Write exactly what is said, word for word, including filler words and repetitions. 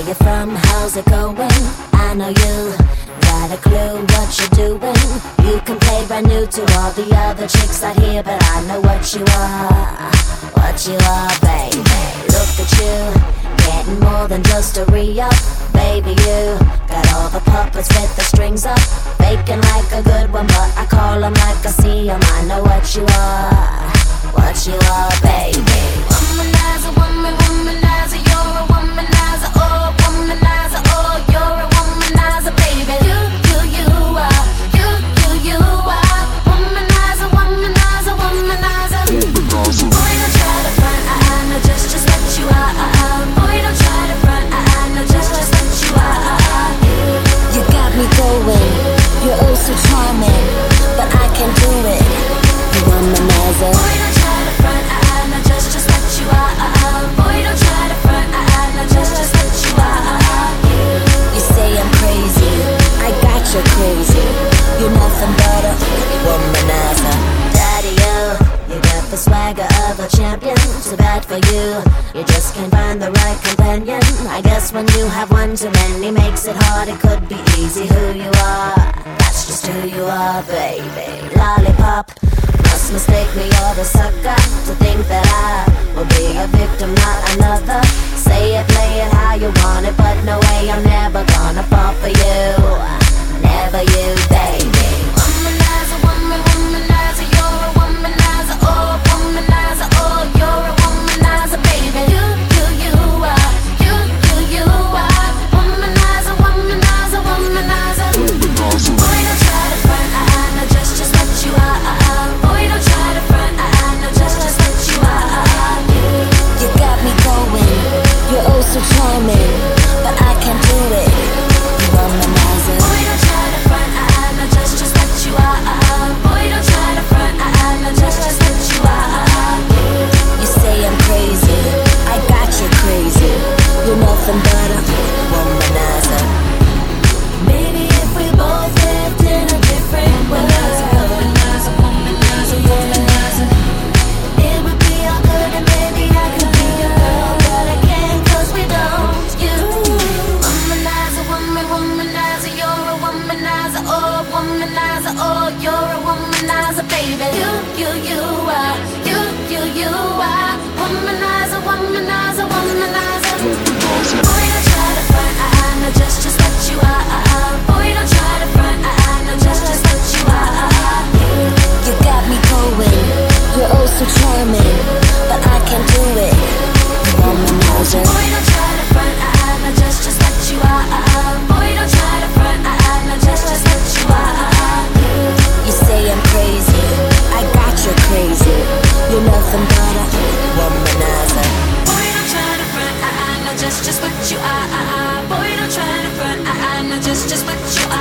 you from? How's it going? I know you got a clue what you're doing. You can play brand new to all the other chicks out here, but I know what you are, what you are, baby. Look at you, getting more than just a re-up. Baby, you got all the puppets with the strings up, faking like a good one, but I call them like I see them. I know what you are, what you are, baby. Womanizer, woman, womanizer, you're a womanizer, oh, womanizer, oh, you're a womanizer, baby. You, you, you are, you, you, you are, womanizer, womanizer, womanizer. Boy, don't try to front, I, I know just, just what you are. Boy, don't try to front, I, I know just, just what you are. You got me going, you're oh so charming, but I can do it. You womanizer. Boy, don't try to front, I, I know just, just what you are. Boy, don't try to front, I, I know just, just what you are. You say I'm crazy, I got you crazy. You're nothing but a womanizer. Daddy, you, you got the swagger of a champion. Too bad for you, you just can't find the right companion. I guess when you have one too many makes it hard. It could be easy who you are, that's just who you are, baby. Lollipop, must mistake me, you're the sucker, to think that I will be a victim, not another. Say it, play it how you want it, but no way, I'm never gonna fall for you, never you, baby. Womanizer, woman, womanizer, you're a womanizer, oh, womanizer, oh, you're a womanizer, baby. You, you, you are, you, you, you are, womanizer, womanizer, womanizer. Boy, don't try to front, I, I know just, just what you are. Boy, don't try to front, I, I know just, just what you are. You got me going, you're oh so charming, but I can't do it. You womanizer. Boy, don't try to front, I, I know just, just what you are. Boy, don't try to front, I, I know just, just what you are. You say I'm crazy, I got you crazy. You're nothing but a womanizer. Maybe if we both lived in a different world, womanizer, womanizer, womanizer, it would be all good and maybe I could be your girl, but I can't 'cause we don't. You, womanizer, woman, womanizer, you're a womanizer, oh, womanizer, oh, you're a womanizer, baby. You, you, you are, you, you, you are, womanizer, womanizer, womanizer. Boy, don't try to front, I, I know just, just what you are. Boy, don't try to front, I, I know just, just what you are. You got me going, you're oh so charming, but I can't do it. You womanizer. Boy, don't try to front, I, I know just, just what you are. Boy, don't try to front, I, I know just, just what you are. You say I'm crazy, I got you crazy. You're nothing but a womanizer. Boy, don't try to front, I, I know just, just what you are. Boy, don't try to front, I, I know just, just what you are.